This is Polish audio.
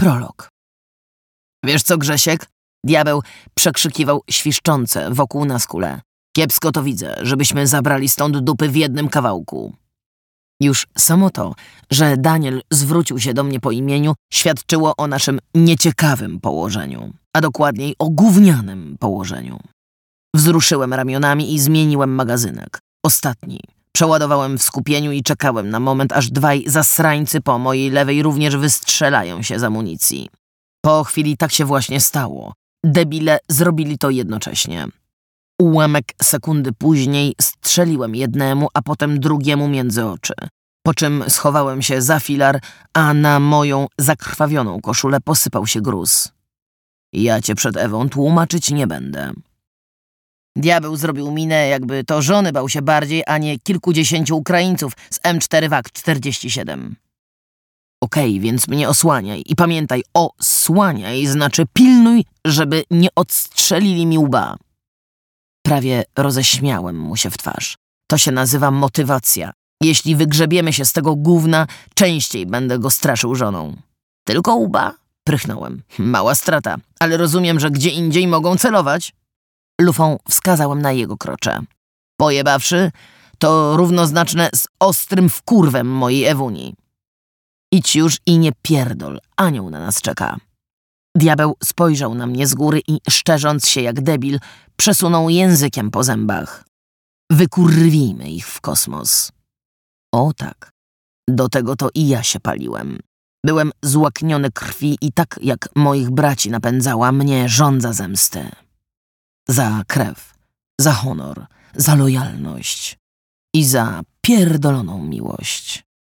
Prolog. Wiesz co, Grzesiek? Diabeł przekrzykiwał świszczące wokół nas kule. Kiepsko to widzę, żebyśmy zabrali stąd dupy w jednym kawałku. Już samo to, że Daniel zwrócił się do mnie po imieniu, świadczyło o naszym nieciekawym położeniu, a dokładniej o gównianym położeniu. Wzruszyłem ramionami i zmieniłem magazynek. Ostatni. Przeładowałem w skupieniu i czekałem na moment, aż dwaj zasrańcy po mojej lewej również wystrzelają się z amunicji. Po chwili tak się właśnie stało. Debile zrobili to jednocześnie. Ułamek sekundy później strzeliłem jednemu, a potem drugiemu między oczy. Po czym schowałem się za filar, a na moją zakrwawioną koszulę posypał się gruz. Ja cię przed Ewą tłumaczyć nie będę. Diabeł zrobił minę, jakby to żony bał się bardziej, a nie kilkudziesięciu Ukraińców z M4 WAG 47. Okej, więc mnie osłaniaj i pamiętaj, osłaniaj znaczy pilnuj, żeby nie odstrzelili mi łba. Prawie roześmiałem mu się w twarz. To się nazywa motywacja. Jeśli wygrzebiemy się z tego gówna, częściej będę go straszył żoną. Tylko łba? Prychnąłem. Mała strata, ale rozumiem, że gdzie indziej mogą celować. Lufą wskazałem na jego krocze. Pojebawszy, to równoznaczne z ostrym wkurwem mojej Ewuni. Idź już i nie pierdol, anioł na nas czeka. Diabeł spojrzał na mnie z góry i, szczerząc się jak debil, przesunął językiem po zębach. Wykurwijmy ich w kosmos. O tak, do tego to i ja się paliłem. Byłem złakniony krwi i tak jak moich braci napędzała mnie żądza zemsty. Za krew, za honor, za lojalność i za pierdoloną miłość.